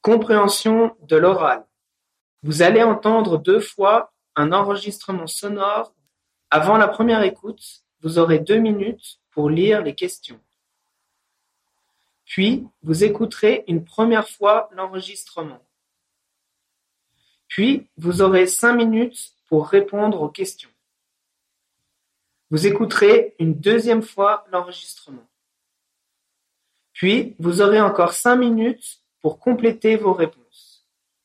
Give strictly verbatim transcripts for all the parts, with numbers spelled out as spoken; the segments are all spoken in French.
Compréhension de l'oral. Vous allez entendre deux fois un enregistrement sonore. Avant la première écoute, vous aurez deux minutes pour lire les questions. Puis, vous écouterez une première fois l'enregistrement. Puis, vous aurez cinq minutes pour répondre aux questions. Vous écouterez une deuxième fois l'enregistrement. Puis, vous aurez encore cinq minutes pour compléter vos réponses.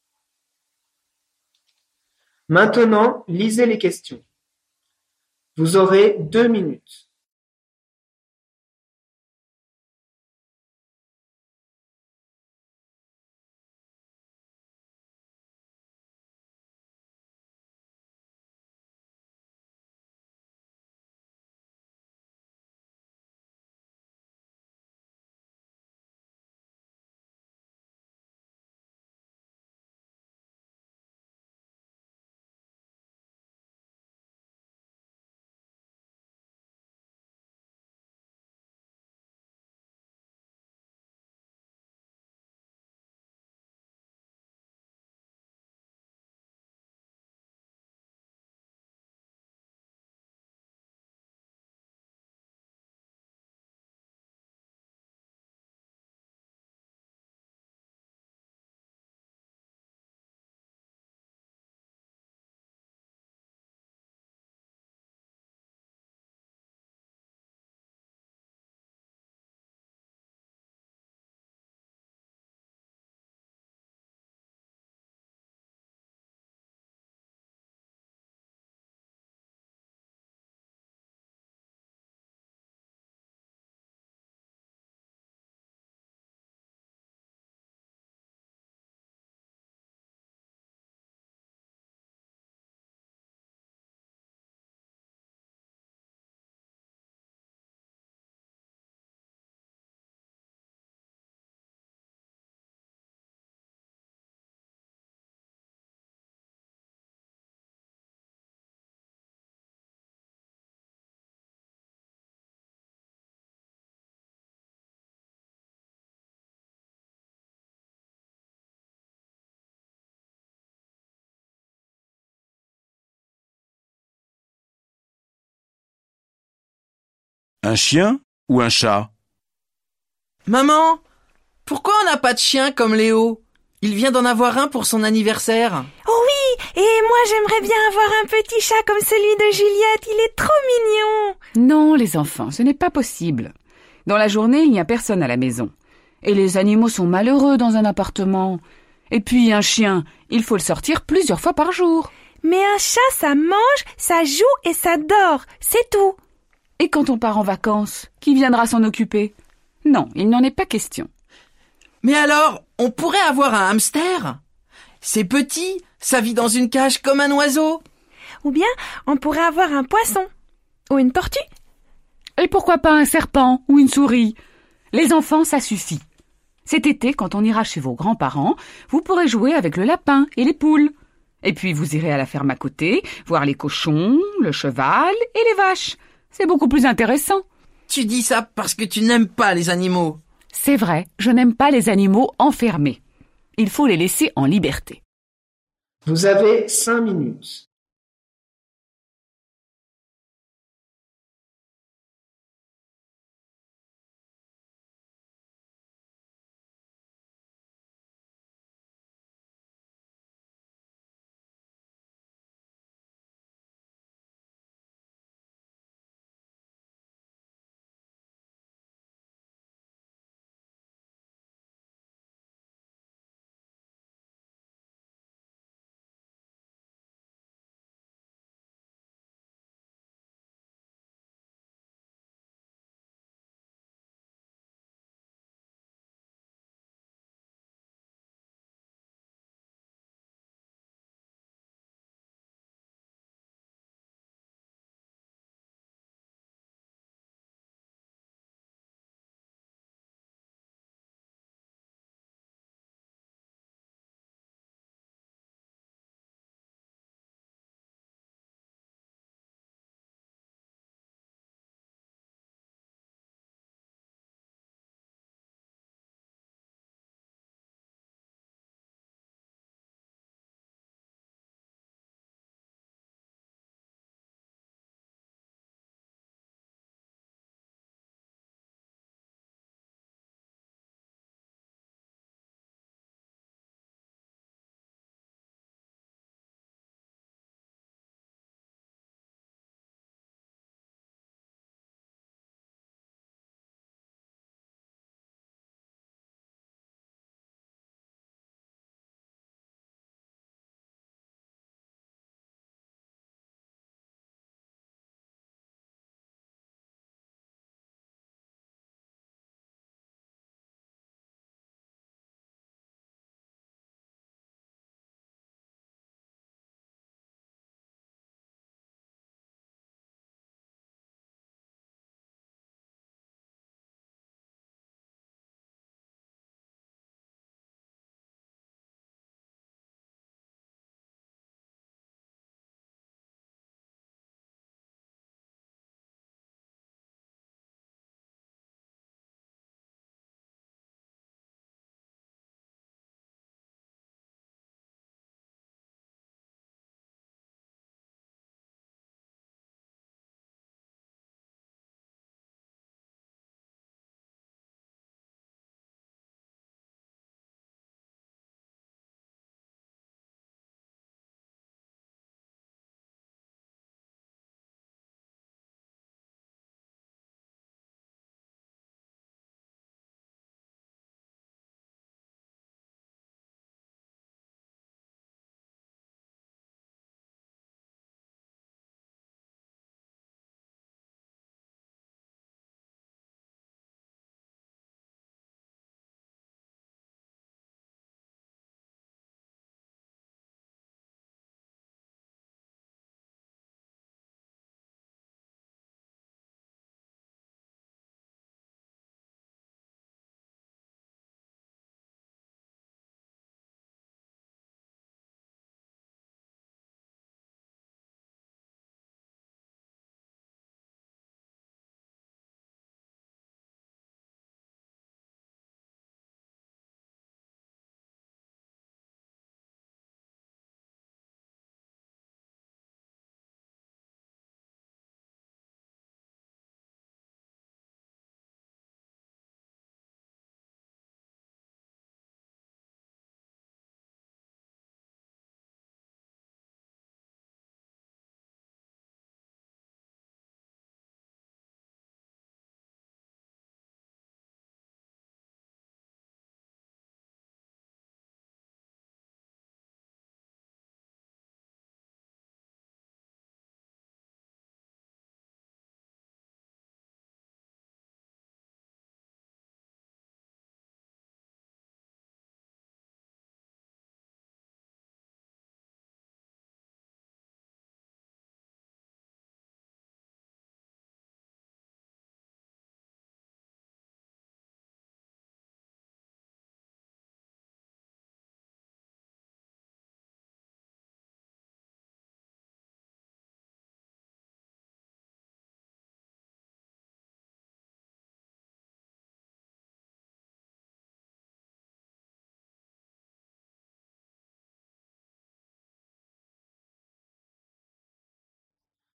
Maintenant, lisez les questions. Vous aurez deux minutes. Un chien ou un chat? Maman, pourquoi on n'a pas de chien comme Léo? Il vient d'en avoir un pour son anniversaire. Oh oui, et moi j'aimerais bien avoir un petit chat comme celui de Juliette, il est trop mignon. Non, les enfants, ce n'est pas possible. Dans la journée, il n'y a personne à la maison. Et les animaux sont malheureux dans un appartement. Et puis un chien, il faut le sortir plusieurs fois par jour. Mais un chat, ça mange, ça joue et ça dort, c'est tout. Et quand on part en vacances, qui viendra s'en occuper? Non, il n'en est pas question. Mais alors, on pourrait avoir un hamster? C'est petit, ça vit dans une cage comme un oiseau. Ou bien, on pourrait avoir un poisson. Ou une tortue. Et pourquoi pas un serpent ou une souris? Les enfants, ça suffit. Cet été, quand on ira chez vos grands-parents, vous pourrez jouer avec le lapin et les poules. Et puis vous irez à la ferme à côté, voir les cochons, le cheval et les vaches. C'est beaucoup plus intéressant. Tu dis ça parce que tu n'aimes pas les animaux. C'est vrai, je n'aime pas les animaux enfermés. Il faut les laisser en liberté. Vous avez cinq minutes.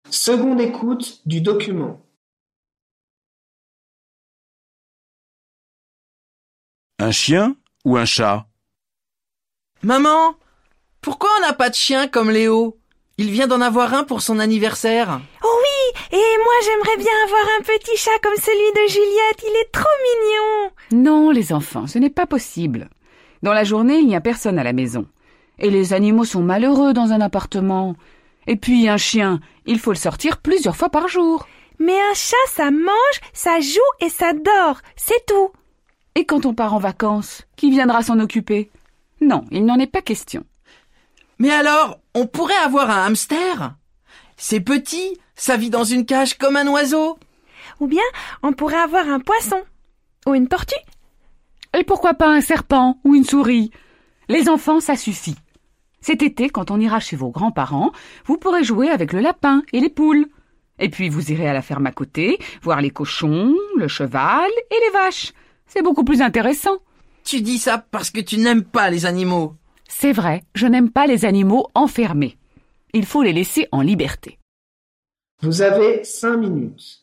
Seconde écoute du document. Un chien ou un chat? Maman, pourquoi on n'a pas de chien comme Léo? Il vient d'en avoir un pour son anniversaire. Oh oui, et moi j'aimerais bien avoir un petit chat comme celui de Juliette, il est trop mignon. Non, les enfants, ce n'est pas possible. Dans la journée, il n'y a personne à la maison. Et les animaux sont malheureux dans un appartement. Et puis un chien, il faut le sortir plusieurs fois par jour. Mais un chat, ça mange, ça joue et ça dort, c'est tout. Et quand on part en vacances, qui viendra s'en occuper? Non, il n'en est pas question. Mais alors, on pourrait avoir un hamster? C'est petit, ça vit dans une cage comme un oiseau. Ou bien, on pourrait avoir un poisson. Ou une tortue. Et pourquoi pas un serpent ou une souris? Les enfants, ça suffit. Cet été, quand on ira chez vos grands-parents, vous pourrez jouer avec le lapin et les poules. Et puis vous irez à la ferme à côté, voir les cochons, le cheval et les vaches. C'est beaucoup plus intéressant. Tu dis ça parce que tu n'aimes pas les animaux. C'est vrai, je n'aime pas les animaux enfermés. Il faut les laisser en liberté. Vous avez cinq minutes.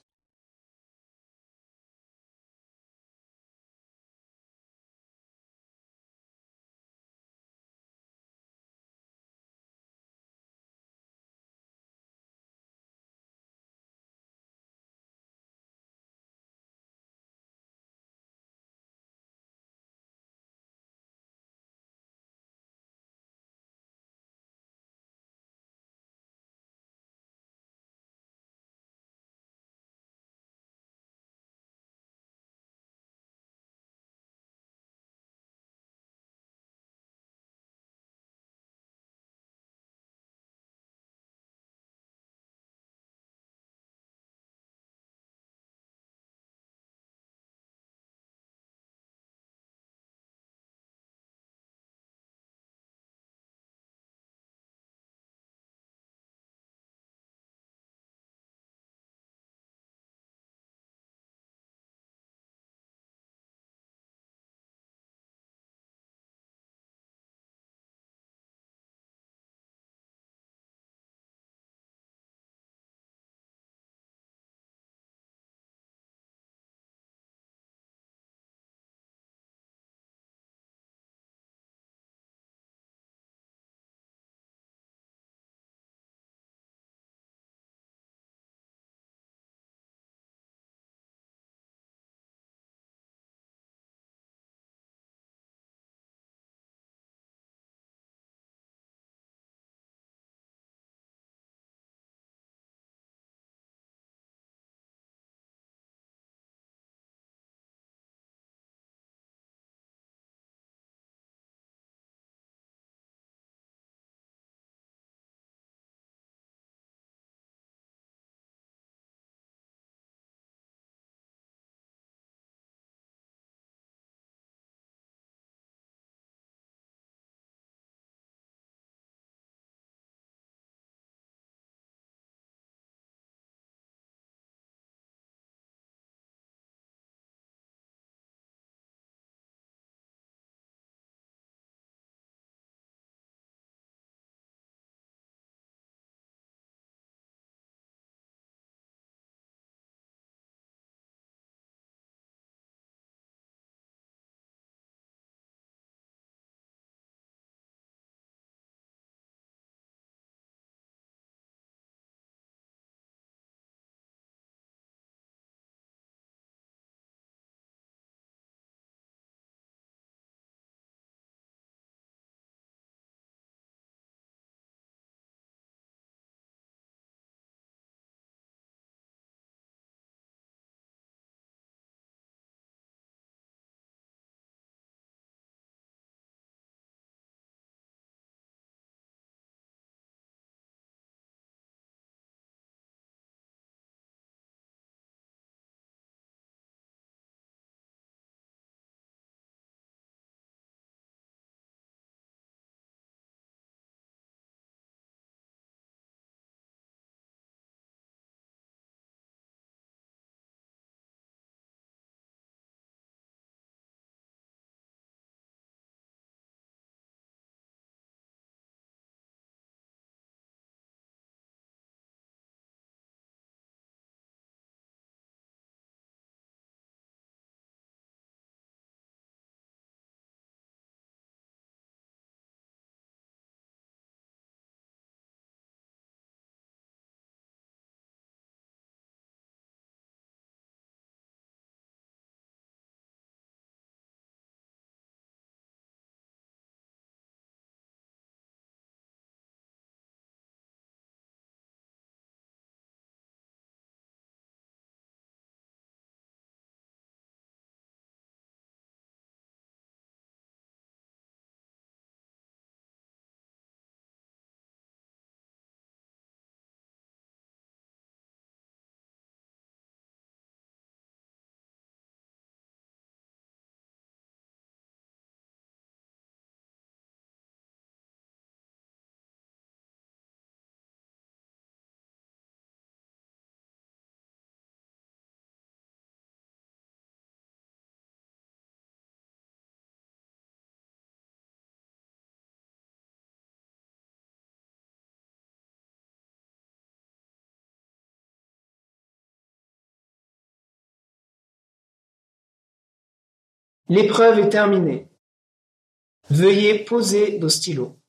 L'épreuve est terminée. Veuillez poser vos stylos.